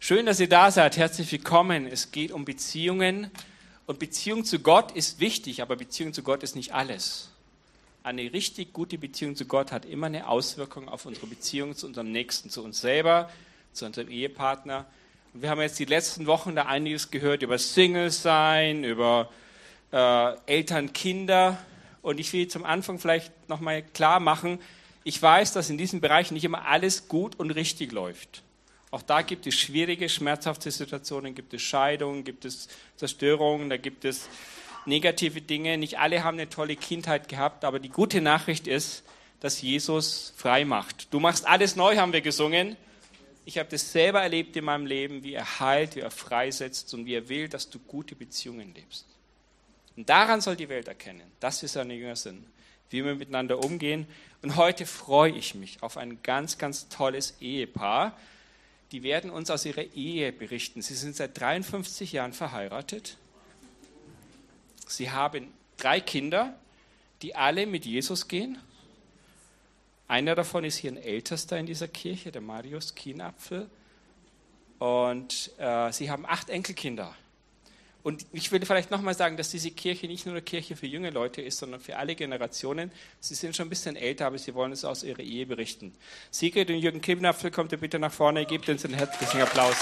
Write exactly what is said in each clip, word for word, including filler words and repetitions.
Schön, dass ihr da seid. Herzlich willkommen. Es geht um Beziehungen. Und Beziehung zu Gott ist wichtig, aber Beziehung zu Gott ist nicht alles. Eine richtig gute Beziehung zu Gott hat immer eine Auswirkung auf unsere Beziehung zu unserem Nächsten, zu uns selber, zu unserem Ehepartner. Und wir haben jetzt die letzten Wochen da einiges gehört über Single-Sein, über äh, Eltern, Kinder. Und ich will zum Anfang vielleicht nochmal klar machen, ich weiß, dass in diesem Bereich nicht immer alles gut und richtig läuft. Auch da gibt es schwierige, schmerzhafte Situationen, gibt es Scheidungen, gibt es Zerstörungen, da gibt es negative Dinge. Nicht alle haben eine tolle Kindheit gehabt, aber die gute Nachricht ist, dass Jesus frei macht. Du machst alles neu, haben wir gesungen. Ich habe das selber erlebt in meinem Leben, wie er heilt, wie er freisetzt und wie er will, dass du gute Beziehungen lebst. Und daran soll die Welt erkennen, dass wir seine Jünger sind, wie wir miteinander umgehen. Und heute freue ich mich auf ein ganz, ganz tolles Ehepaar. Die werden uns aus ihrer Ehe berichten. Sie sind seit dreiundfünfzig Jahren verheiratet. Sie haben drei Kinder, die alle mit Jesus gehen. Einer davon ist hier ein Ältester in dieser Kirche, der Marius Kienapfel. Und äh, sie haben acht Enkelkinder. Und ich will vielleicht nochmal sagen, dass diese Kirche nicht nur eine Kirche für junge Leute ist, sondern für alle Generationen. Sie sind schon ein bisschen älter, aber sie wollen es aus ihrer Ehe berichten. Sigrid und Jürgen Kienapfel, kommt ihr bitte nach vorne, gebt uns einen herzlichen Applaus.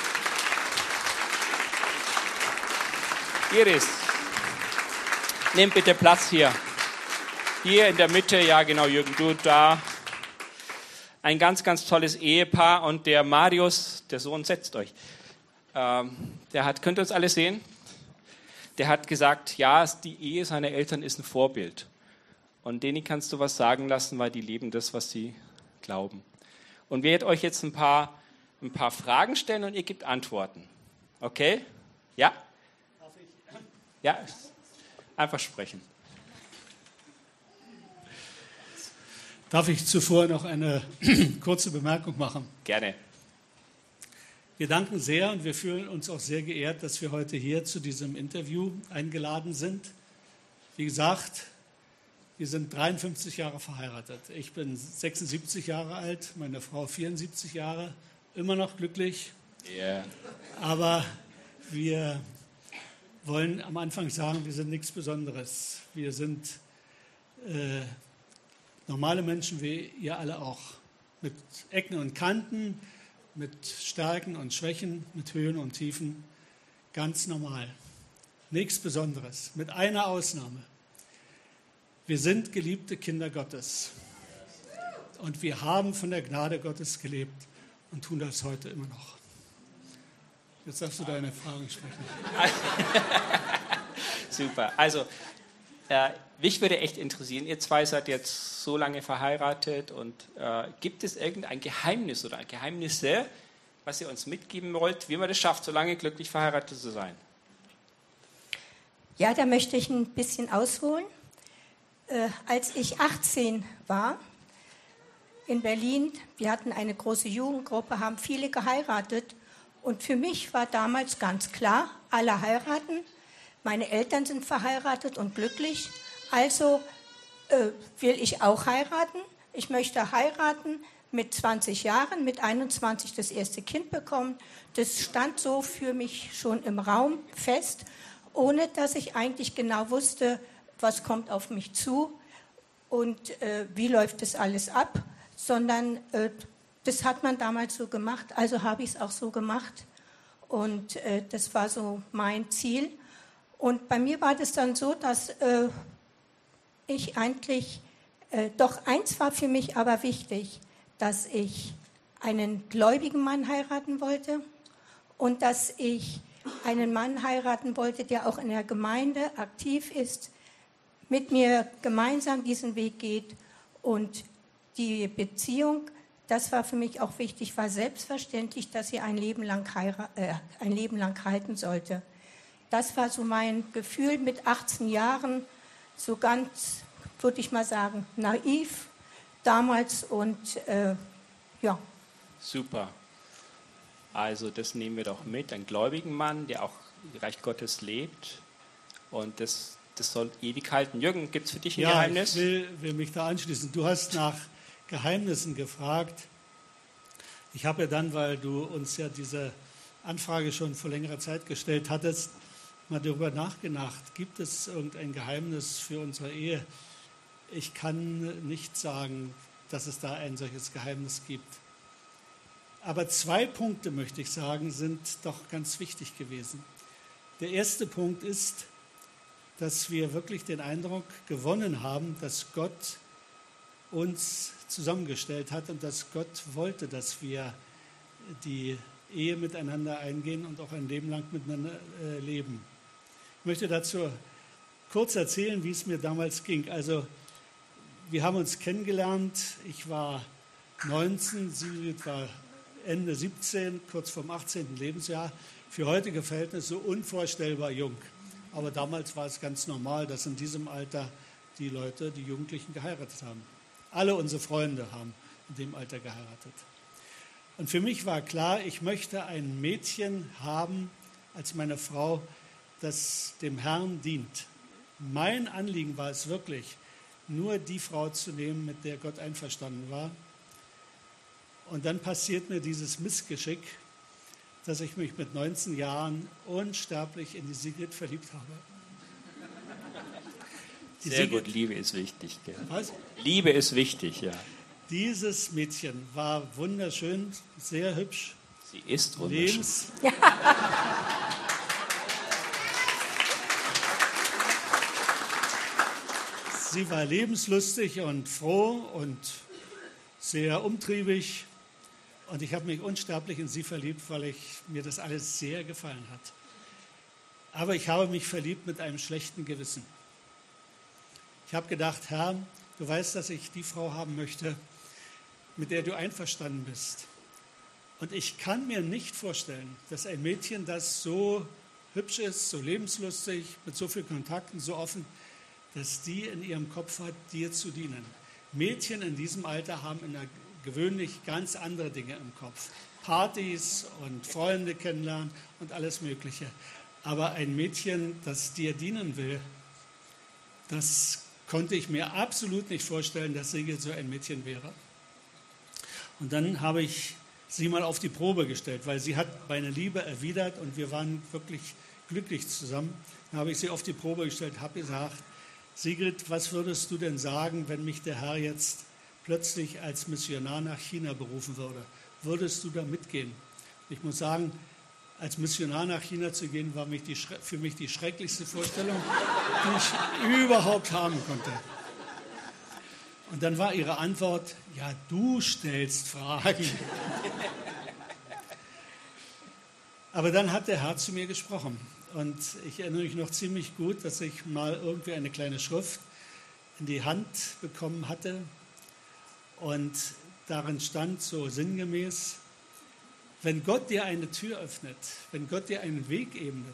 Iris, nehmt bitte Platz hier. Hier in der Mitte, ja genau, Jürgen, du da. Ein ganz, ganz tolles Ehepaar und der Marius, der Sohn, setzt euch. Ähm, der hat, könnt ihr uns alle sehen? Der hat gesagt, ja, die Ehe seiner Eltern ist ein Vorbild. Und denen kannst du was sagen lassen, weil die leben das, was sie glauben. Und wir werden euch jetzt ein paar, ein paar Fragen stellen und ihr gebt Antworten. Okay? Ja? Darf ich? Ja, einfach sprechen. Darf ich zuvor noch eine kurze Bemerkung machen? Gerne. Wir danken sehr und wir fühlen uns auch sehr geehrt, dass wir heute hier zu diesem Interview eingeladen sind. Wie gesagt, wir sind dreiundfünfzig Jahre verheiratet. Ich bin sechsundsiebzig Jahre alt, meine Frau vierundsiebzig Jahre, immer noch glücklich. Yeah. Aber wir wollen am Anfang sagen, wir sind nichts Besonderes. Wir sind äh, normale Menschen wie ihr alle auch, mit Ecken und Kanten, mit Stärken und Schwächen, mit Höhen und Tiefen, ganz normal. Nichts Besonderes, mit einer Ausnahme. Wir sind geliebte Kinder Gottes und wir haben von der Gnade Gottes gelebt und tun das heute immer noch. Jetzt darfst du deine Fragen sprechen. Super, also äh, mich würde echt interessieren, ihr zwei seid jetzt so lange verheiratet und äh, gibt es irgendein Geheimnis oder Geheimnisse, was ihr uns mitgeben wollt, wie man das schafft, so lange glücklich verheiratet zu sein? Ja, da möchte ich ein bisschen ausholen. Äh, als ich achtzehn war, in Berlin, wir hatten eine große Jugendgruppe, haben viele geheiratet und für mich war damals ganz klar, alle heiraten, meine Eltern sind verheiratet und glücklich. Also äh, will ich auch heiraten. Ich möchte heiraten mit zwanzig Jahren, mit einundzwanzig das erste Kind bekommen. Das stand so für mich schon im Raum fest, ohne dass ich eigentlich genau wusste, was kommt auf mich zu und äh, wie läuft das alles ab, sondern äh, das hat man damals so gemacht, also habe ich es auch so gemacht und äh, das war so mein Ziel. Und bei mir war das dann so, dass äh, ich eigentlich, äh, doch eins war für mich aber wichtig, dass ich einen gläubigen Mann heiraten wollte und dass ich einen Mann heiraten wollte, der auch in der Gemeinde aktiv ist, mit mir gemeinsam diesen Weg geht und die Beziehung, das war für mich auch wichtig, war selbstverständlich, dass sie ein Leben lang, heira- äh, ein Leben lang halten sollte. Das war so mein Gefühl mit achtzehn Jahren, so ganz, würde ich mal sagen, naiv damals und äh, ja. Super. Also das nehmen wir doch mit, einen gläubigen Mann, der auch im Reich Gottes lebt und das, das soll ewig halten. Jürgen, gibt es für dich ein ja, Geheimnis? Ja, ich will, will mich da anschließen. Du hast nach Geheimnissen gefragt. Ich habe ja dann, weil du uns ja diese Anfrage schon vor längerer Zeit gestellt hattest, mal darüber nachgedacht, gibt es irgendein Geheimnis für unsere Ehe? Ich kann nicht sagen, dass es da ein solches Geheimnis gibt. Aber zwei Punkte, möchte ich sagen, sind doch ganz wichtig gewesen. Der erste Punkt ist, dass wir wirklich den Eindruck gewonnen haben, dass Gott uns zusammengestellt hat und dass Gott wollte, dass wir die Ehe miteinander eingehen und auch ein Leben lang miteinander äh, leben. Ich möchte dazu kurz erzählen, wie es mir damals ging. Also wir haben uns kennengelernt, ich war neunzehn, Sigrid war Ende siebzehn, kurz vorm achtzehnten Lebensjahr. Für heutige Verhältnisse unvorstellbar jung. Aber damals war es ganz normal, dass in diesem Alter die Leute, die Jugendlichen geheiratet haben. Alle unsere Freunde haben in dem Alter geheiratet. Und für mich war klar, ich möchte ein Mädchen haben als meine Frau, das dem Herrn dient. Mein Anliegen war es wirklich, nur die Frau zu nehmen, mit der Gott einverstanden war. Und dann passiert mir dieses Missgeschick, dass ich mich mit neunzehn Jahren unsterblich in die Sigrid verliebt habe. Die Sehr Sigrid, gut, Liebe ist wichtig. Gell? Was? Liebe ist wichtig, ja. Dieses Mädchen war wunderschön, sehr hübsch. Sie ist wunderschön. Lebens Sie war lebenslustig und froh und sehr umtriebig. Und ich habe mich unsterblich in sie verliebt, weil ich, mir das alles sehr gefallen hat. Aber ich habe mich verliebt mit einem schlechten Gewissen. Ich habe gedacht, Herr, du weißt, dass ich die Frau haben möchte, mit der du einverstanden bist. Und ich kann mir nicht vorstellen, dass ein Mädchen, das so hübsch ist, so lebenslustig, mit so vielen Kontakten, so offen, dass die in ihrem Kopf hat, dir zu dienen. Mädchen in diesem Alter haben in der gewöhnlich ganz andere Dinge im Kopf. Partys und Freunde kennenlernen und alles Mögliche. Aber ein Mädchen, das dir dienen will, das konnte ich mir absolut nicht vorstellen, dass Sigrid so ein Mädchen wäre. Und dann habe ich sie mal auf die Probe gestellt, weil sie hat meine Liebe erwidert und wir waren wirklich glücklich zusammen. Dann habe ich sie auf die Probe gestellt, habe gesagt, Sigrid, was würdest du denn sagen, wenn mich der Herr jetzt plötzlich als Missionar nach China berufen würde? Würdest du da mitgehen? Ich muss sagen, als Missionar nach China zu gehen, war mich die, für mich die schrecklichste Vorstellung, die ich überhaupt haben konnte. Und dann war ihre Antwort, ja, du stellst Fragen. Aber dann hat der Herr zu mir gesprochen. Und ich erinnere mich noch ziemlich gut, dass ich mal irgendwie eine kleine Schrift in die Hand bekommen hatte. Und darin stand so sinngemäß, wenn Gott dir eine Tür öffnet, wenn Gott dir einen Weg ebnet,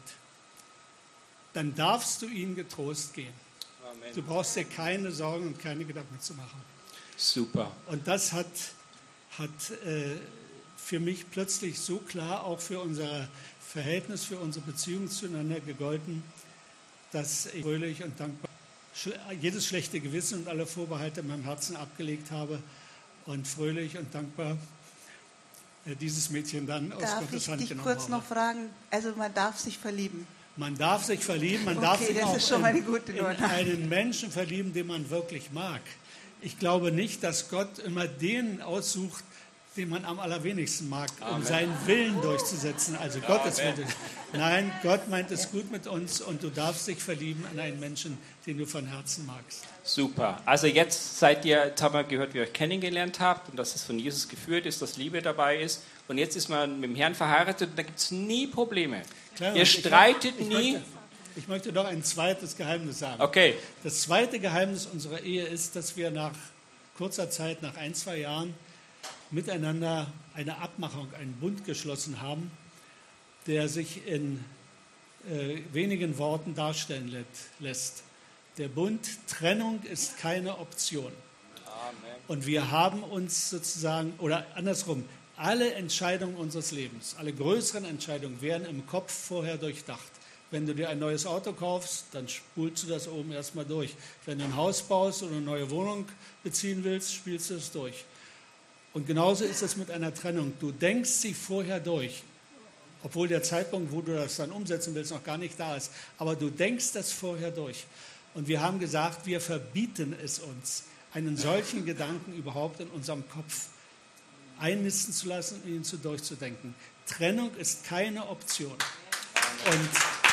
dann darfst du ihn getrost gehen. Amen. Du brauchst dir keine Sorgen und keine Gedanken zu machen. Super. Und das hat, hat äh, für mich plötzlich so klar auch für unser Verhältnis, für unsere Beziehung zueinander gegolten, dass ich fröhlich und dankbar jedes schlechte Gewissen und alle Vorbehalte in meinem Herzen abgelegt habe und fröhlich und dankbar dieses Mädchen dann aus darf Gottes Hand genommen habe. Darf ich dich kurz noch fragen, also man darf sich verlieben? Man darf sich verlieben, man okay, darf sich auch ist schon mal eine gute in, in einen Menschen verlieben, den man wirklich mag. Ich glaube nicht, dass Gott immer den aussucht, den man am allerwenigsten mag, um Amen. Seinen Willen durchzusetzen, also ja, Gottes Willen. Nein, Gott meint es gut mit uns und du darfst dich verlieben in einen Menschen, den du von Herzen magst. Super. Also jetzt seid ihr, jetzt haben wir gehört, wie ihr euch kennengelernt habt und dass es von Jesus geführt ist, dass Liebe dabei ist. Und jetzt ist man mit dem Herrn verheiratet und da gibt es nie Probleme. Klar, ihr streitet ich, nie. Ich möchte, ich möchte noch ein zweites Geheimnis sagen. Okay. Das zweite Geheimnis unserer Ehe ist, dass wir nach kurzer Zeit, nach ein, zwei Jahren, miteinander eine Abmachung, einen Bund geschlossen haben, der sich in äh, wenigen Worten darstellen let, lässt. Der Bund, Trennung ist keine Option. Amen. Und wir haben uns sozusagen, oder andersrum, alle Entscheidungen unseres Lebens, alle größeren Entscheidungen werden im Kopf vorher durchdacht. Wenn du dir ein neues Auto kaufst, dann spulst du das oben erstmal durch. Wenn du ein Haus baust oder eine neue Wohnung beziehen willst, spielst du es durch. Und genauso ist es mit einer Trennung. Du denkst sie vorher durch. obwohl der Zeitpunkt, wo du das dann umsetzen willst, noch gar nicht da ist. Aber du denkst das vorher durch. Und wir haben gesagt, wir verbieten es uns, einen solchen Gedanken überhaupt in unserem Kopf einnisten zu lassen und ihn zu durchzudenken. Trennung ist keine Option. Und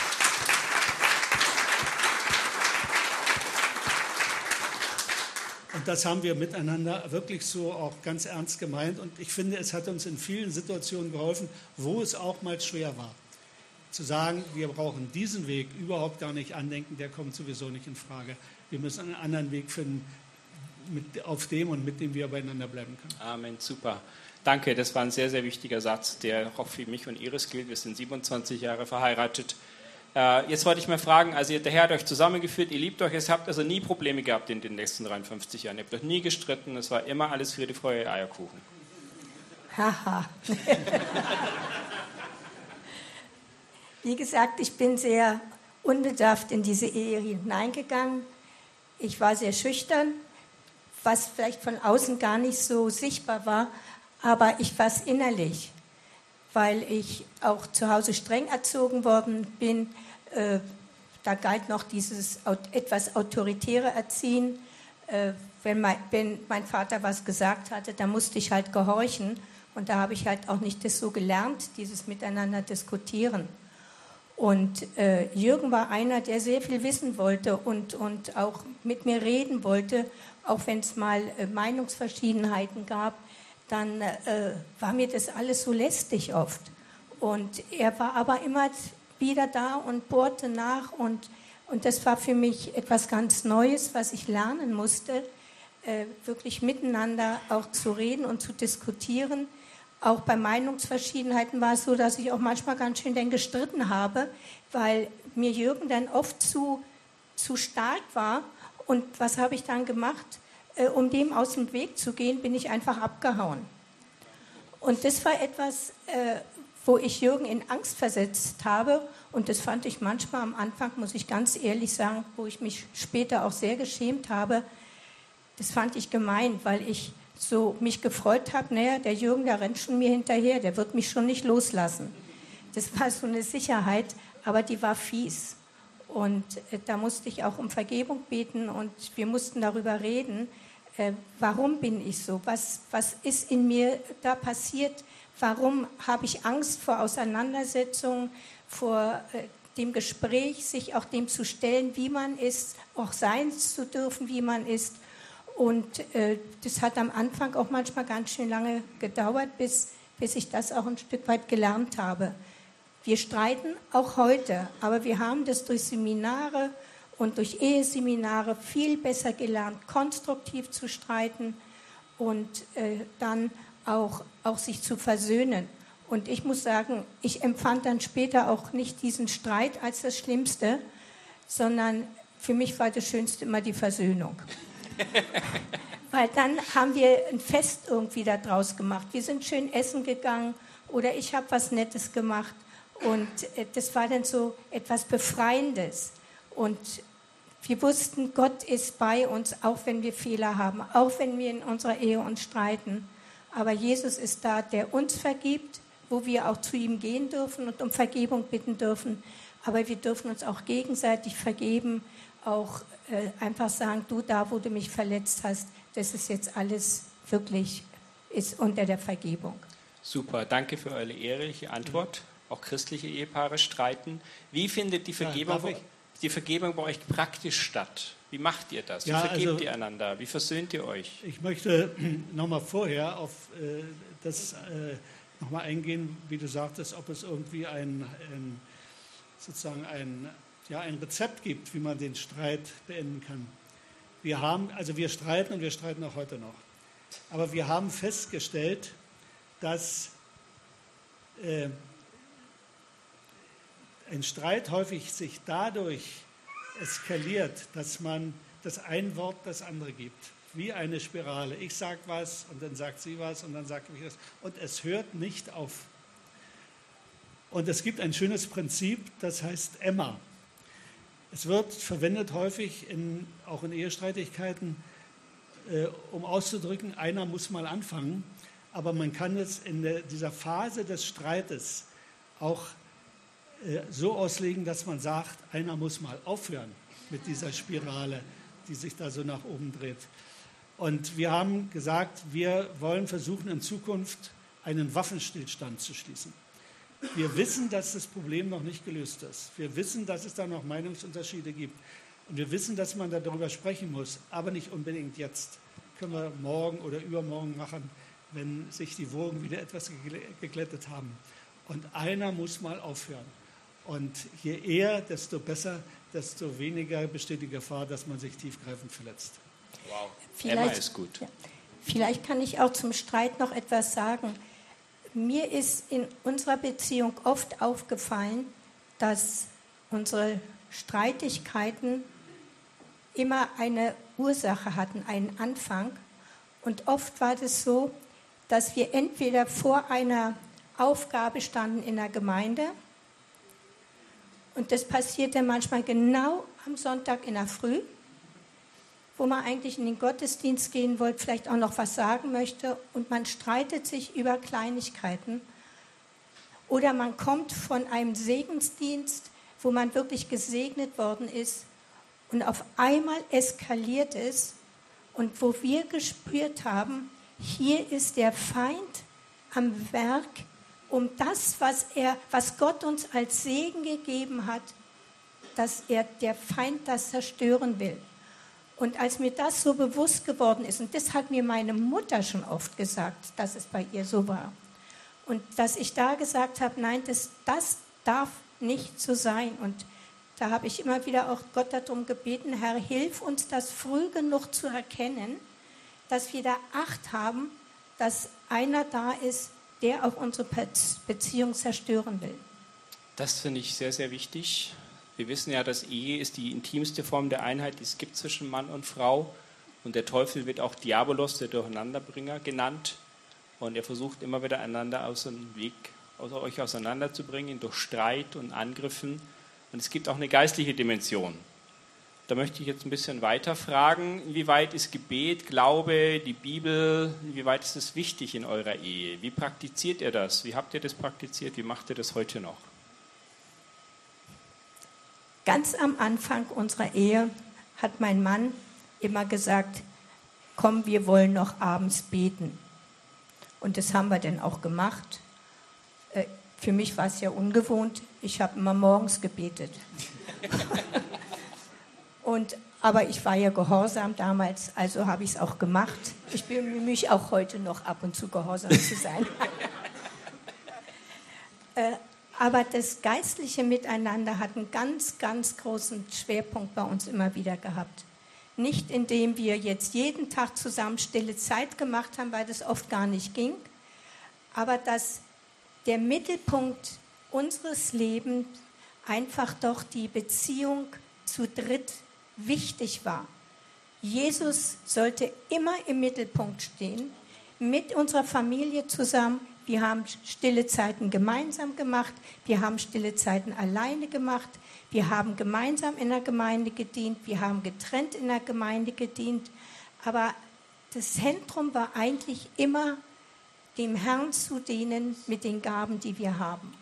Und das haben wir miteinander wirklich so auch ganz ernst gemeint. Und ich finde, es hat uns in vielen Situationen geholfen, wo es auch mal schwer war. Zu sagen, wir brauchen diesen Weg überhaupt gar nicht andenken, der kommt sowieso nicht in Frage. Wir müssen einen anderen Weg finden, mit, auf dem und mit dem wir beieinander bleiben können. Amen, super. Danke, das war ein sehr, sehr wichtiger Satz, der auch für mich und Iris gilt. Wir sind siebenundzwanzig Jahre verheiratet. Äh, jetzt wollte ich mal fragen, also der Herr hat euch zusammengeführt, ihr liebt euch, ihr habt also nie Probleme gehabt in den letzten dreiundfünfzig Jahren. Ihr habt euch nie gestritten, es war immer alles Friede, Freude, Eierkuchen. Haha. Wie gesagt, ich bin sehr unbedarft in diese Ehe hineingegangen. Ich war sehr schüchtern, was vielleicht von außen gar nicht so sichtbar war, aber ich war es innerlich, weil ich auch zu Hause streng erzogen worden bin. Äh, da galt noch dieses etwas autoritäre Erziehen. Äh, wenn, mein, wenn mein Vater was gesagt hatte, dann musste ich halt gehorchen. Und da habe ich halt auch nicht das so gelernt, dieses Miteinander diskutieren. Und äh, Jürgen war einer, der sehr viel wissen wollte und, und auch mit mir reden wollte, auch wenn es mal äh, Meinungsverschiedenheiten gab. Dann äh, war mir das alles so lästig oft. Und er war aber immer wieder da und bohrte nach. Und, und das war für mich etwas ganz Neues, was ich lernen musste, äh, wirklich miteinander auch zu reden und zu diskutieren. Auch bei Meinungsverschiedenheiten war es so, dass ich auch manchmal ganz schön dann gestritten habe, weil mir Jürgen dann oft zu, zu stark war. Und was habe ich dann gemacht? Äh, um dem aus dem Weg zu gehen, bin ich einfach abgehauen. Und das war etwas, äh, wo ich Jürgen in Angst versetzt habe. Und das fand ich manchmal am Anfang, muss ich ganz ehrlich sagen, wo ich mich später auch sehr geschämt habe. Das fand ich gemein, weil ich so mich gefreut habe, naja, der Jürgen, der rennt schon mir hinterher, der wird mich schon nicht loslassen. Das war so eine Sicherheit, aber die war fies. Und äh, da musste ich auch um Vergebung beten und wir mussten darüber reden, äh, warum bin ich so, was, was ist in mir da passiert, warum habe ich Angst vor Auseinandersetzungen, vor äh, dem Gespräch, sich auch dem zu stellen, wie man ist, auch sein zu dürfen, wie man ist. Und äh, das hat am Anfang auch manchmal ganz schön lange gedauert, bis, bis ich das auch ein Stück weit gelernt habe. Wir streiten auch heute, aber wir haben das durch Seminare und durch Eheseminare viel besser gelernt, konstruktiv zu streiten und äh, dann auch, auch sich zu versöhnen. Und ich muss sagen, ich empfand dann später auch nicht diesen Streit als das Schlimmste, sondern für mich war das Schönste immer die Versöhnung. Weil dann haben wir ein Fest irgendwie da draus gemacht. Wir sind schön essen gegangen oder ich habe was Nettes gemacht. Und das war dann so etwas Befreiendes. Und wir wussten, Gott ist bei uns, auch wenn wir Fehler haben, auch wenn wir in unserer Ehe uns streiten. Aber Jesus ist da, der uns vergibt, wo wir auch zu ihm gehen dürfen und um Vergebung bitten dürfen. Aber wir dürfen uns auch gegenseitig vergeben, auch äh, einfach sagen, du, da, wo du mich verletzt hast, das ist jetzt alles wirklich, ist unter der Vergebung. Super, danke für eure ehrliche Antwort. Auch christliche Ehepaare streiten. Wie findet die Vergebung, ja, die Vergebung bei euch praktisch statt? Wie macht ihr das? Wie ja, vergebt also, ihr einander? Wie versöhnt ihr euch? Ich möchte nochmal vorher auf äh, das äh, nochmal eingehen, wie du sagtest, ob es irgendwie ein, ein sozusagen ein, ja, ein Rezept gibt, wie man den Streit beenden kann. Wir haben, also wir streiten und wir streiten auch heute noch. Aber wir haben festgestellt, dass äh, ein Streit häufig sich dadurch eskaliert, dass man das ein Wort das andere gibt. Wie eine Spirale. Ich sage was und dann sagt sie was und dann sagt ich das. Und es hört nicht auf. Und es gibt ein schönes Prinzip, das heißt Emma. Es wird verwendet häufig, in, auch in Ehestreitigkeiten, äh, um auszudrücken, einer muss mal anfangen. Aber man kann es in der, dieser Phase des Streites auch äh, so auslegen, dass man sagt, einer muss mal aufhören mit dieser Spirale, die sich da so nach oben dreht. Und wir haben gesagt, wir wollen versuchen, in Zukunft einen Waffenstillstand zu schließen. Wir wissen, dass das Problem noch nicht gelöst ist. Wir wissen, dass es da noch Meinungsunterschiede gibt. Und wir wissen, dass man darüber sprechen muss, aber nicht unbedingt jetzt. Können wir morgen oder übermorgen machen, wenn sich die Wogen wieder etwas geglättet haben. Und einer muss mal aufhören. Und je eher, desto besser, desto weniger besteht die Gefahr, dass man sich tiefgreifend verletzt. Wow, Vielleicht, Emma ist gut. Ja, vielleicht kann ich auch zum Streit noch etwas sagen. Mir ist in unserer Beziehung oft aufgefallen, dass unsere Streitigkeiten immer eine Ursache hatten, einen Anfang. Und oft war es so, dass wir entweder vor einer Aufgabe standen in der Gemeinde, und das passierte manchmal genau am Sonntag in der Früh, wo man eigentlich in den Gottesdienst gehen wollte, vielleicht auch noch was sagen möchte, und man streitet sich über Kleinigkeiten. Oder man kommt von einem Segensdienst, wo man wirklich gesegnet worden ist, und auf einmal eskaliert es, und wo wir gespürt haben, hier ist der Feind am Werk, um das, was, er, was Gott uns als Segen gegeben hat, dass er, der Feind das zerstören will. Und als mir das so bewusst geworden ist, und das hat mir meine Mutter schon oft gesagt, dass es bei ihr so war, und dass ich da gesagt habe, nein, das, das darf nicht so sein. Und da habe ich immer wieder auch Gott darum gebeten, Herr, hilf uns, das früh genug zu erkennen, dass wir da Acht haben, dass einer da ist, der auch unsere Beziehung zerstören will. Das finde ich sehr, sehr wichtig. Wir wissen ja, dass Ehe ist die intimste Form der Einheit, die es gibt zwischen Mann und Frau. Und der Teufel wird auch Diabolos, der Durcheinanderbringer, genannt. Und er versucht immer wieder einander aus dem Weg, außer euch auseinanderzubringen, durch Streit und Angriffen. Und es gibt auch eine geistliche Dimension. Da möchte ich jetzt ein bisschen weiter fragen, inwieweit ist Gebet, Glaube, die Bibel, inwieweit ist es wichtig in eurer Ehe? Wie praktiziert ihr das? Wie habt ihr das praktiziert? Wie macht ihr das heute noch? Ganz am Anfang unserer Ehe hat mein Mann immer gesagt, komm, wir wollen noch abends beten. Und das haben wir dann auch gemacht. Für mich war es ja ungewohnt. Ich habe immer morgens gebetet. Und, aber ich war ja gehorsam damals, also habe ich es auch gemacht. Ich bemühe mich auch heute noch ab und zu gehorsam zu sein. äh, aber das geistliche Miteinander hat einen ganz, ganz großen Schwerpunkt bei uns immer wieder gehabt. Nicht indem wir jetzt jeden Tag zusammen stille Zeit gemacht haben, weil das oft gar nicht ging, aber dass der Mittelpunkt unseres Lebens einfach doch die Beziehung zu dritt wichtig war. Jesus sollte immer im Mittelpunkt stehen, mit unserer Familie zusammen. Wir haben stille Zeiten gemeinsam gemacht, wir haben stille Zeiten alleine gemacht, wir haben gemeinsam in der Gemeinde gedient, wir haben getrennt in der Gemeinde gedient, aber das Zentrum war eigentlich immer, dem Herrn zu dienen mit den Gaben, die wir haben.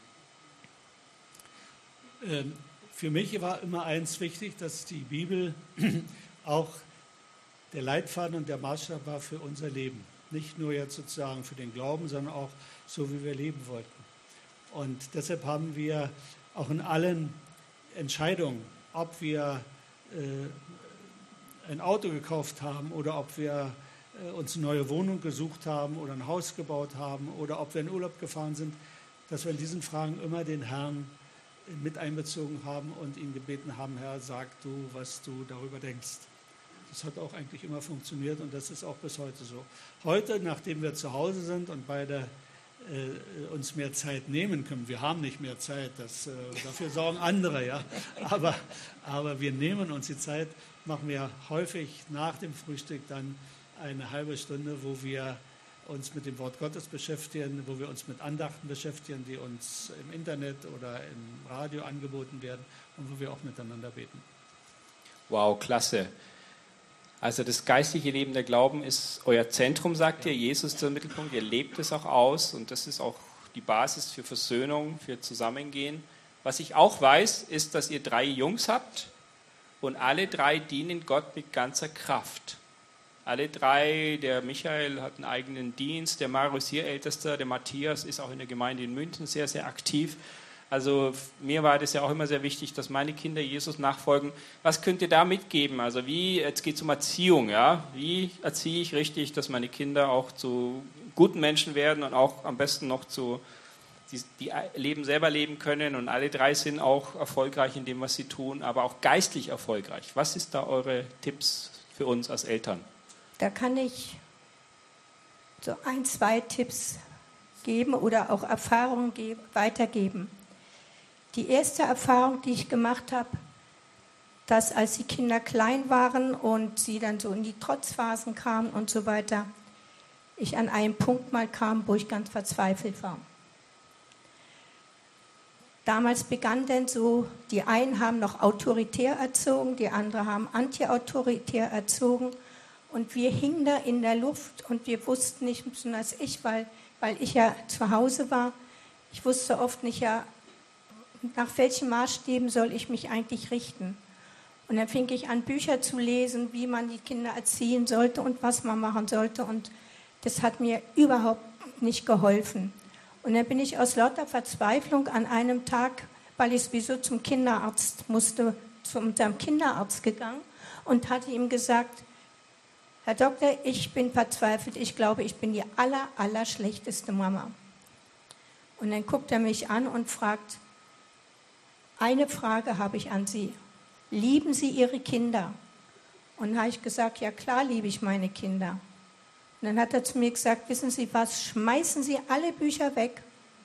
Ähm. Für mich war immer eins wichtig, dass die Bibel auch der Leitfaden und der Maßstab war für unser Leben. Nicht nur jetzt sozusagen für den Glauben, sondern auch so, wie wir leben wollten. Und deshalb haben wir auch in allen Entscheidungen, ob wir äh, ein Auto gekauft haben oder ob wir äh, uns eine neue Wohnung gesucht haben oder ein Haus gebaut haben oder ob wir in Urlaub gefahren sind, dass wir in diesen Fragen immer den Herrn mit einbezogen haben und ihn gebeten haben, Herr, sag du, was du darüber denkst. Das hat auch eigentlich immer funktioniert und das ist auch bis heute so. Heute, nachdem wir zu Hause sind und beide äh, uns mehr Zeit nehmen können, wir haben nicht mehr Zeit, das, äh, dafür sorgen andere, ja, aber, aber wir nehmen uns die Zeit, machen wir häufig nach dem Frühstück dann eine halbe Stunde, wo wir uns mit dem Wort Gottes beschäftigen, wo wir uns mit Andachten beschäftigen, die uns im Internet oder im Radio angeboten werden und wo wir auch miteinander beten. Wow, klasse. Also das geistliche Leben der Glauben ist euer Zentrum, sagt ihr. Jesus ist der Mittelpunkt, ihr lebt es auch aus und das ist auch die Basis für Versöhnung, für Zusammengehen. Was ich auch weiß, ist, dass ihr drei Jungs habt und alle drei dienen Gott mit ganzer Kraft. Alle drei, der Michael hat einen eigenen Dienst, der Marius hier Ältester, der Matthias ist auch in der Gemeinde in München sehr, sehr aktiv. Also mir war das ja auch immer sehr wichtig, dass meine Kinder Jesus nachfolgen. Was könnt ihr da mitgeben? Also wie, jetzt geht es um Erziehung, ja? Wie erziehe ich richtig, dass meine Kinder auch zu guten Menschen werden und auch am besten noch zu, die, die Leben selber leben können, und alle drei sind auch erfolgreich in dem, was sie tun, aber auch geistlich erfolgreich. Was ist da eure Tipps für uns als Eltern? Da kann ich so ein, zwei Tipps geben oder auch Erfahrungen geben, weitergeben. Die erste Erfahrung, die ich gemacht habe, dass als die Kinder klein waren und sie dann so in die Trotzphasen kamen und so weiter, ich an einen Punkt mal kam, wo ich ganz verzweifelt war. Damals begann dann so, die einen haben noch autoritär erzogen, die anderen haben antiautoritär erzogen, und wir hingen da in der Luft und wir wussten nicht, besonders ich, weil, weil ich ja zu Hause war, ich wusste oft nicht, ja, nach welchen Maßstäben soll ich mich eigentlich richten. Und dann fing ich an, Bücher zu lesen, wie man die Kinder erziehen sollte und was man machen sollte, und das hat mir überhaupt nicht geholfen. Und dann bin ich aus lauter Verzweiflung an einem Tag, weil ich sowieso zum Kinderarzt musste, zu unserem Kinderarzt gegangen und hatte ihm gesagt: Herr Doktor, ich bin verzweifelt, ich glaube, ich bin die aller, aller schlechteste Mama. Und dann guckt er mich an und fragt: Eine Frage habe ich an Sie. Lieben Sie Ihre Kinder? Und dann habe ich gesagt: Ja klar, liebe ich meine Kinder. Und dann hat er zu mir gesagt: Wissen Sie was, schmeißen Sie alle Bücher weg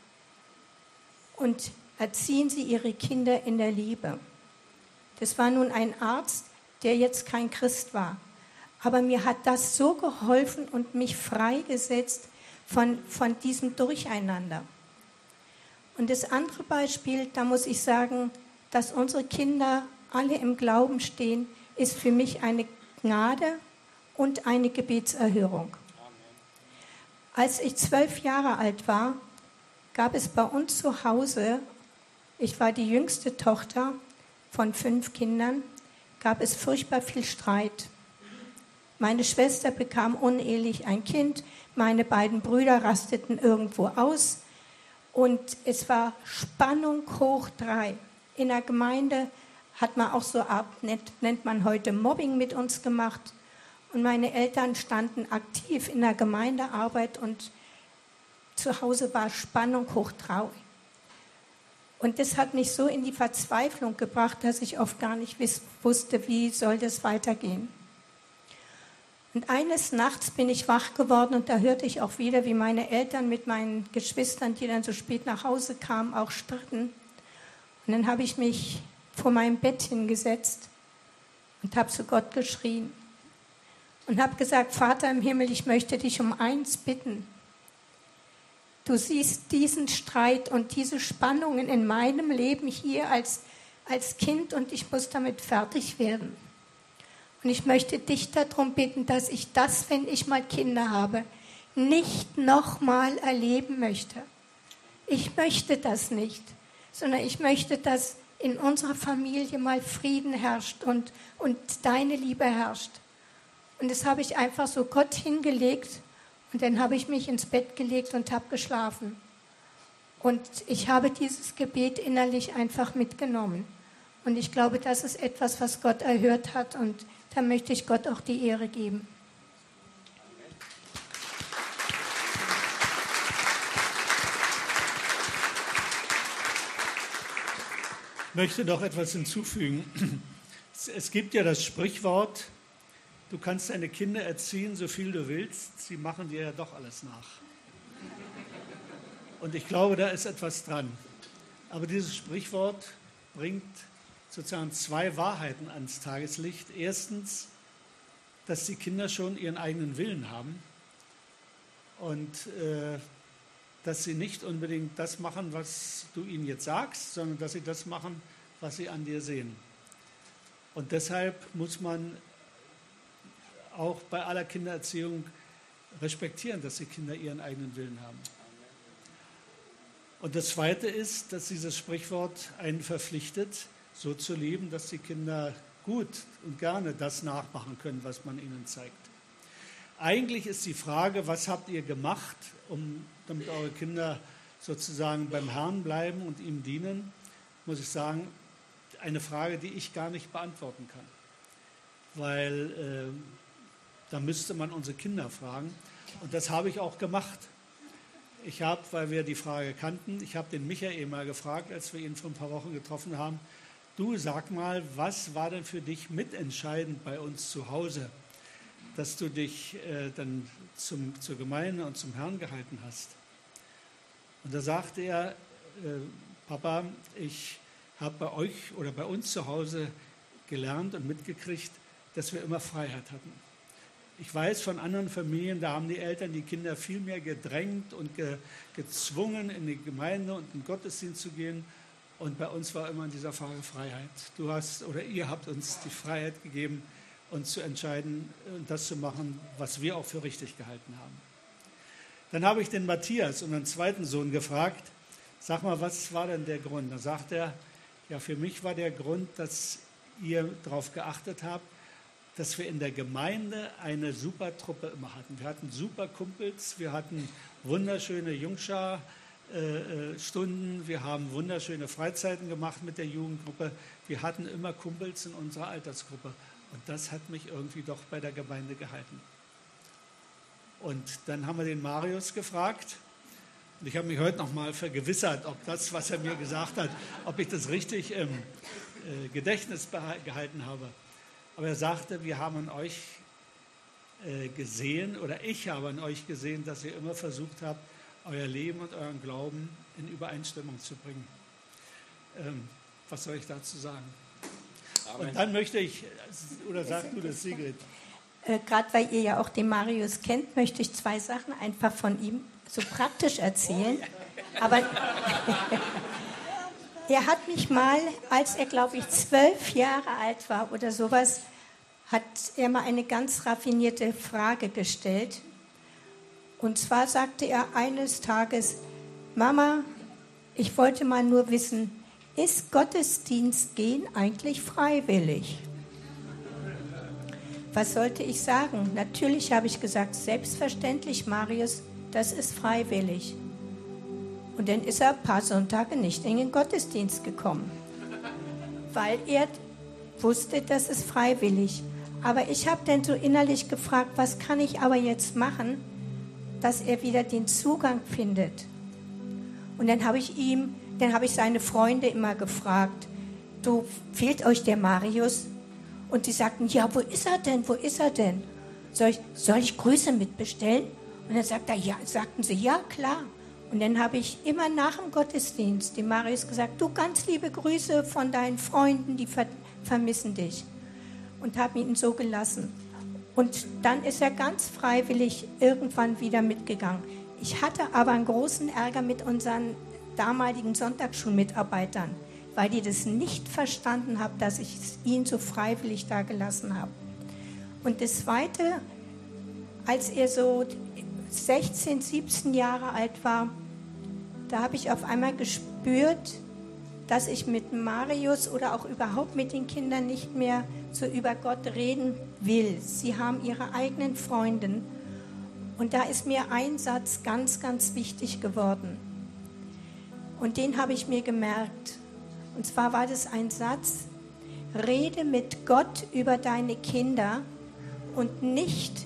und erziehen Sie Ihre Kinder in der Liebe. Das war nun ein Arzt, der jetzt kein Christ war. Aber mir hat das so geholfen und mich freigesetzt von, von diesem Durcheinander. Und das andere Beispiel, da muss ich sagen, dass unsere Kinder alle im Glauben stehen, ist für mich eine Gnade und eine Gebetserhörung. Als ich zwölf Jahre alt war, gab es bei uns zu Hause, ich war die jüngste Tochter von fünf Kindern, gab es furchtbar viel Streit. Meine Schwester bekam unehelich ein Kind, meine beiden Brüder rasteten irgendwo aus und es war Spannung hoch drei. In der Gemeinde hat man auch so, nennt, nennt man heute Mobbing mit uns gemacht. Und meine Eltern standen aktiv in der Gemeindearbeit und zu Hause war Spannung hoch drei. Und das hat mich so in die Verzweiflung gebracht, dass ich oft gar nicht wusste, wie soll das weitergehen. Und eines Nachts bin ich wach geworden und da hörte ich auch wieder, wie meine Eltern mit meinen Geschwistern, die dann so spät nach Hause kamen, auch stritten. Und dann habe ich mich vor meinem Bettchen gesetzt und habe zu Gott geschrien und habe gesagt: Vater im Himmel, ich möchte dich um eins bitten. Du siehst diesen Streit und diese Spannungen in meinem Leben hier als, als Kind und ich muss damit fertig werden. Und ich möchte dich darum bitten, dass ich das, wenn ich mal Kinder habe, nicht nochmal erleben möchte. Ich möchte das nicht, sondern ich möchte, dass in unserer Familie mal Frieden herrscht und, und deine Liebe herrscht. Und das habe ich einfach so Gott hingelegt und dann habe ich mich ins Bett gelegt und habe geschlafen. Und ich habe dieses Gebet innerlich einfach mitgenommen. Und ich glaube, das ist etwas, was Gott erhört hat und da möchte ich Gott auch die Ehre geben. Ich möchte noch etwas hinzufügen. Es gibt ja das Sprichwort: Du kannst deine Kinder erziehen, so viel du willst, sie machen dir ja doch alles nach. Und ich glaube, da ist etwas dran. Aber dieses Sprichwort bringt sozusagen zwei Wahrheiten ans Tageslicht. Erstens, dass die Kinder schon ihren eigenen Willen haben und äh, dass sie nicht unbedingt das machen, was du ihnen jetzt sagst, sondern dass sie das machen, was sie an dir sehen. Und deshalb muss man auch bei aller Kindererziehung respektieren, dass die Kinder ihren eigenen Willen haben. Und das Zweite ist, dass dieses Sprichwort einen verpflichtet, so zu leben, dass die Kinder gut und gerne das nachmachen können, was man ihnen zeigt. Eigentlich ist die Frage, was habt ihr gemacht, um, damit eure Kinder sozusagen beim Herrn bleiben und ihm dienen, muss ich sagen, eine Frage, die ich gar nicht beantworten kann. Weil äh, da müsste man unsere Kinder fragen. Und das habe ich auch gemacht. Ich habe, weil wir die Frage kannten, ich habe den Michael mal gefragt, als wir ihn vor ein paar Wochen getroffen haben, du sag mal, was war denn für dich mitentscheidend bei uns zu Hause, dass du dich äh, dann zum, zur Gemeinde und zum Herrn gehalten hast? Und da sagte er, äh, Papa, ich habe bei euch oder bei uns zu Hause gelernt und mitgekriegt, dass wir immer Freiheit hatten. Ich weiß von anderen Familien, da haben die Eltern die Kinder viel mehr gedrängt und ge, gezwungen, in die Gemeinde und in den Gottesdienst zu gehen. Und bei uns war immer in dieser Frage Freiheit. Du hast oder ihr habt uns die Freiheit gegeben, uns zu entscheiden und das zu machen, was wir auch für richtig gehalten haben. Dann habe ich den Matthias, unseren zweiten Sohn, gefragt, sag mal, was war denn der Grund? Da sagt er, ja, für mich war der Grund, dass ihr darauf geachtet habt, dass wir in der Gemeinde eine super Truppe immer hatten. Wir hatten super Kumpels, wir hatten wunderschöne Jungschar-Stunden, wir haben wunderschöne Freizeiten gemacht mit der Jugendgruppe. Wir hatten immer Kumpels in unserer Altersgruppe. Und das hat mich irgendwie doch bei der Gemeinde gehalten. Und dann haben wir den Marius gefragt. Und ich habe mich heute noch mal vergewissert, ob das, was er mir gesagt hat, ob ich das richtig im äh, Gedächtnis gehalten habe. Aber er sagte, wir haben an euch äh, gesehen, oder ich habe an euch gesehen, dass ihr immer versucht habt, euer Leben und euren Glauben in Übereinstimmung zu bringen. Ähm, was soll ich dazu sagen? Amen. Und dann möchte ich, oder sag du das, Sigrid? Äh, Gerade weil ihr ja auch den Marius kennt, möchte ich zwei Sachen einfach von ihm so praktisch erzählen. Aber er hat mich mal, als er, glaube ich, zwölf Jahre alt war oder sowas, hat er mal eine ganz raffinierte Frage gestellt. Und zwar sagte er eines Tages, Mama, ich wollte mal nur wissen, ist Gottesdienst gehen eigentlich freiwillig? Was sollte ich sagen? Natürlich habe ich gesagt, selbstverständlich, Marius, das ist freiwillig. Und dann ist er ein paar Sonntage nicht in den Gottesdienst gekommen, weil er wusste, das ist freiwillig. Aber ich habe dann so innerlich gefragt, was kann ich aber jetzt machen, dass er wieder den Zugang findet. Und dann habe ich ihm, dann habe ich seine Freunde immer gefragt, du, fehlt euch der Marius? Und die sagten, ja, wo ist er denn, wo ist er denn? Soll ich, soll ich Grüße mitbestellen? Und dann sagt er, ja, sagten sie, ja, klar. Und dann habe ich immer nach dem Gottesdienst dem Marius gesagt, du, ganz liebe Grüße von deinen Freunden, die ver- vermissen dich. Und habe ihn so gelassen. Und dann ist er ganz freiwillig irgendwann wieder mitgegangen. Ich hatte aber einen großen Ärger mit unseren damaligen Sonntagsschulmitarbeitern, weil die das nicht verstanden haben, dass ich ihn so freiwillig da gelassen habe. Und das Zweite, als er so sechzehn, siebzehn Jahre alt war, da habe ich auf einmal gespürt, dass ich mit Marius oder auch überhaupt mit den Kindern nicht mehr so über Gott reden will. Sie haben ihre eigenen Freunde. Und da ist mir ein Satz ganz, ganz wichtig geworden. Und den habe ich mir gemerkt. Und zwar war das ein Satz: Rede mit Gott über deine Kinder und nicht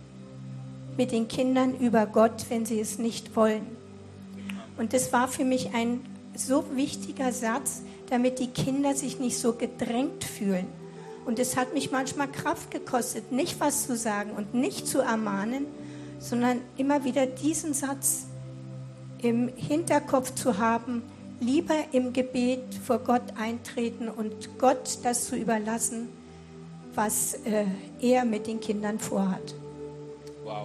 mit den Kindern über Gott, wenn sie es nicht wollen. Und das war für mich ein so wichtiger Satz, damit die Kinder sich nicht so gedrängt fühlen. Und es hat mich manchmal Kraft gekostet, nicht was zu sagen und nicht zu ermahnen, sondern immer wieder diesen Satz im Hinterkopf zu haben, lieber im Gebet vor Gott eintreten und Gott das zu überlassen, was äh, er mit den Kindern vorhat. Wow.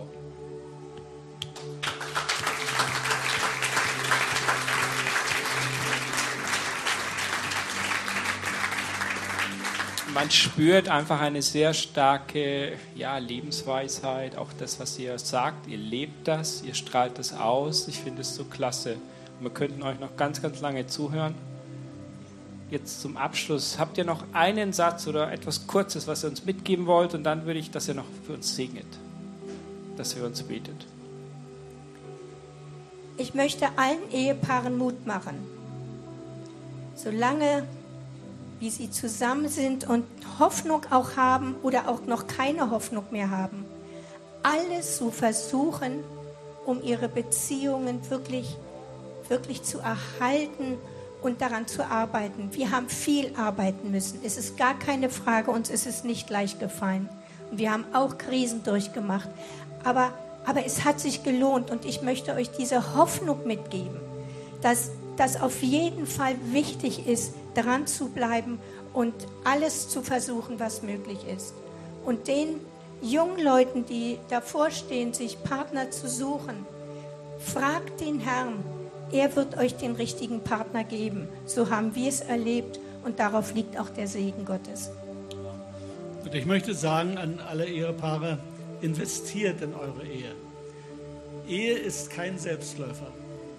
Man spürt einfach eine sehr starke ja, Lebensweisheit, auch das, was ihr sagt. Ihr lebt das, ihr strahlt das aus. Ich finde es so klasse. Wir könnten euch noch ganz, ganz lange zuhören. Jetzt zum Abschluss, habt ihr noch einen Satz oder etwas Kurzes, was ihr uns mitgeben wollt? Und dann würde ich, dass ihr noch für uns segnet, dass ihr uns betet. Ich möchte allen Ehepaaren Mut machen. Solange wie sie zusammen sind und Hoffnung auch haben oder auch noch keine Hoffnung mehr haben, alles zu versuchen, um ihre Beziehungen wirklich, wirklich zu erhalten und daran zu arbeiten. Wir haben viel arbeiten müssen. Es ist gar keine Frage, uns ist es nicht leicht gefallen. Und wir haben auch Krisen durchgemacht. Aber, aber es hat sich gelohnt und ich möchte euch diese Hoffnung mitgeben, dass das auf jeden Fall wichtig ist, dran zu bleiben und alles zu versuchen, was möglich ist. Und den jungen Leuten, die davor stehen, sich Partner zu suchen, fragt den Herrn, er wird euch den richtigen Partner geben. So haben wir es erlebt und darauf liegt auch der Segen Gottes. Und ich möchte sagen an alle Ehepaare, investiert in eure Ehe. Ehe ist kein Selbstläufer.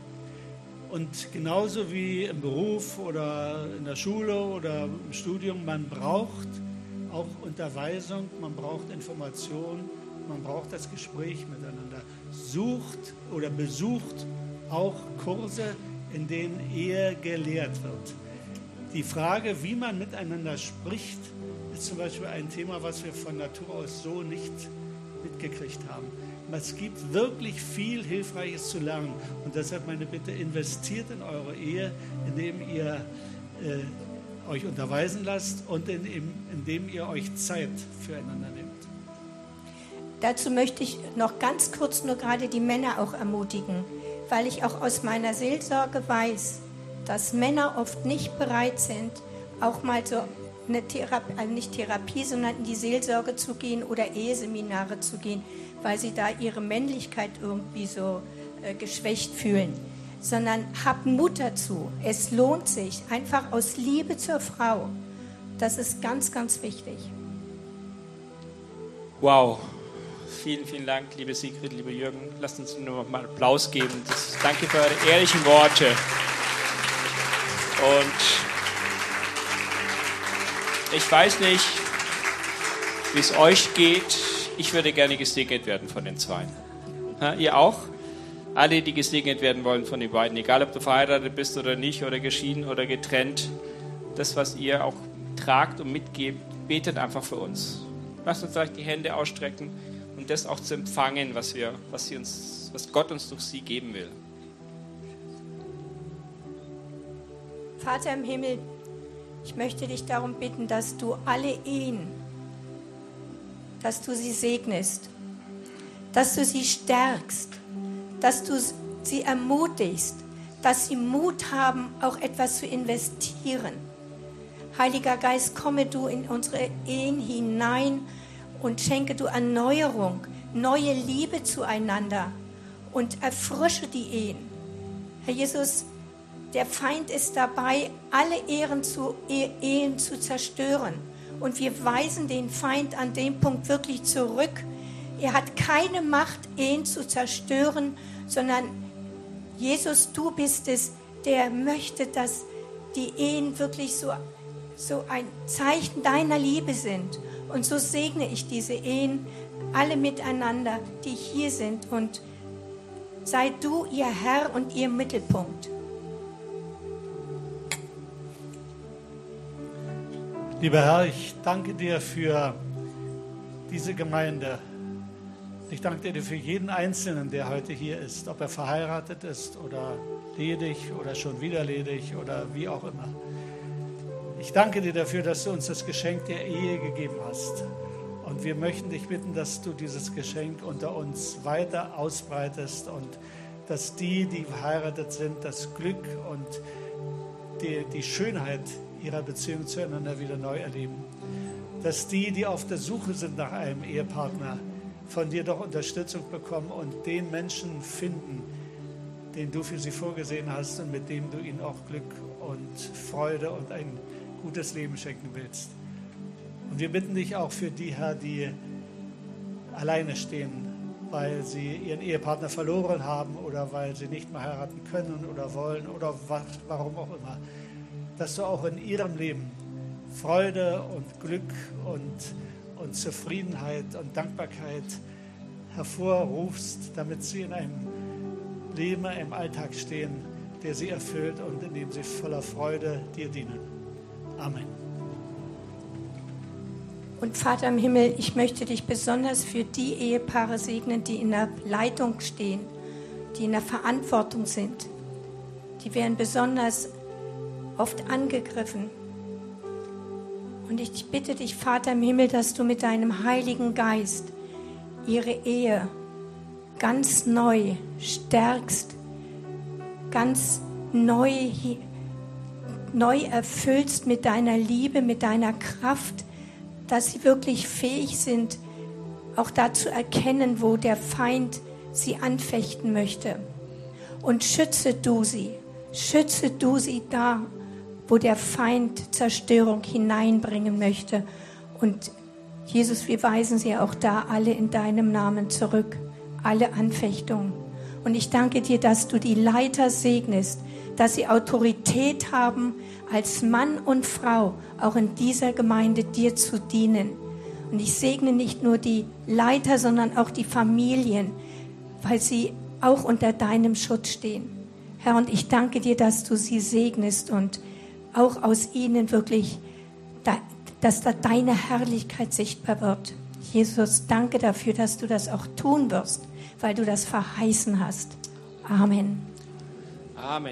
Und genauso wie im Beruf oder in der Schule oder im Studium, man braucht auch Unterweisung, man braucht Information, man braucht das Gespräch miteinander. Sucht oder besucht auch Kurse, in denen Ehe gelehrt wird. Die Frage, wie man miteinander spricht, ist zum Beispiel ein Thema, was wir von Natur aus so nicht mitgekriegt haben. Es gibt wirklich viel Hilfreiches zu lernen. Und deshalb meine Bitte, investiert in eure Ehe, indem ihr äh, euch unterweisen lasst und in, indem ihr euch Zeit füreinander nehmt. Dazu möchte ich noch ganz kurz nur gerade die Männer auch ermutigen, weil ich auch aus meiner Seelsorge weiß, dass Männer oft nicht bereit sind, auch mal so eine Therapie, also nicht Therapie, sondern in die Seelsorge zu gehen oder Eheseminare zu gehen, weil sie da ihre Männlichkeit irgendwie so äh, geschwächt fühlen. Sondern habt Mut dazu. Es lohnt sich, einfach aus Liebe zur Frau. Das ist ganz, ganz wichtig. Wow. Vielen, vielen Dank, liebe Sigrid, liebe Jürgen. Lasst uns nur noch mal Applaus geben. Das, danke für eure ehrlichen Worte. Und ich weiß nicht, wie es euch geht. Ich würde gerne gesegnet werden von den Zweien. Ha, ihr auch? Alle, die gesegnet werden wollen von den beiden, egal ob du verheiratet bist oder nicht, oder geschieden oder getrennt, das, was ihr auch tragt und mitgebt, betet einfach für uns. Lasst uns gleich die Hände ausstrecken und das auch zu empfangen, was, wir, was, sie uns, was Gott uns durch sie geben will. Vater im Himmel, ich möchte dich darum bitten, dass du alle Ehen, dass du sie segnest, dass du sie stärkst, dass du sie ermutigst, dass sie Mut haben, auch etwas zu investieren. Heiliger Geist, komme du in unsere Ehen hinein und schenke du Erneuerung, neue Liebe zueinander und erfrische die Ehen. Herr Jesus, der Feind ist dabei, alle Ehren zu, Ehen zu zerstören. Und wir weisen den Feind an dem Punkt wirklich zurück. Er hat keine Macht, Ehen zu zerstören, sondern Jesus, du bist es, der möchte, dass die Ehen wirklich so, so ein Zeichen deiner Liebe sind. Und so segne ich diese Ehen alle miteinander, die hier sind. Und sei du ihr Herr und ihr Mittelpunkt. Lieber Herr, ich danke dir für diese Gemeinde. Ich danke dir für jeden Einzelnen, der heute hier ist, ob er verheiratet ist oder ledig oder schon wieder ledig oder wie auch immer. Ich danke dir dafür, dass du uns das Geschenk der Ehe gegeben hast. Und wir möchten dich bitten, dass du dieses Geschenk unter uns weiter ausbreitest und dass die, die verheiratet sind, das Glück und die, die Schönheit ihrer Beziehung zueinander wieder neu erleben. Dass die, die auf der Suche sind nach einem Ehepartner, von dir doch Unterstützung bekommen und den Menschen finden, den du für sie vorgesehen hast und mit dem du ihnen auch Glück und Freude und ein gutes Leben schenken willst. Und wir bitten dich auch für die, Herr, die alleine stehen weil sie ihren Ehepartner verloren haben oder weil sie nicht mehr heiraten können oder wollen oder was, warum auch immer, dass du auch in ihrem Leben Freude und Glück und, und Zufriedenheit und Dankbarkeit hervorrufst, damit sie in einem Leben, im Alltag stehen, der sie erfüllt und in dem sie voller Freude dir dienen. Amen. Und Vater im Himmel, ich möchte dich besonders für die Ehepaare segnen, die in der Leitung stehen, die in der Verantwortung sind. Die werden besonders oft angegriffen. Und ich bitte dich, Vater im Himmel, dass du mit deinem Heiligen Geist ihre Ehe ganz neu stärkst, ganz neu, neu erfüllst mit deiner Liebe, mit deiner Kraft, dass sie wirklich fähig sind, auch da zu erkennen, wo der Feind sie anfechten möchte. Und schütze du sie, schütze du sie da, wo der Feind Zerstörung hineinbringen möchte. Und Jesus, wir weisen sie auch da alle in deinem Namen zurück, alle Anfechtungen. Und ich danke dir, dass du die Leiter segnest, dass sie Autorität haben, als Mann und Frau auch in dieser Gemeinde dir zu dienen. Und ich segne nicht nur die Leiter, sondern auch die Familien, weil sie auch unter deinem Schutz stehen. Herr, und ich danke dir, dass du sie segnest und auch aus ihnen wirklich, dass da deine Herrlichkeit sichtbar wird. Jesus, danke dafür, dass du das auch tun wirst, weil du das verheißen hast. Amen. Amen.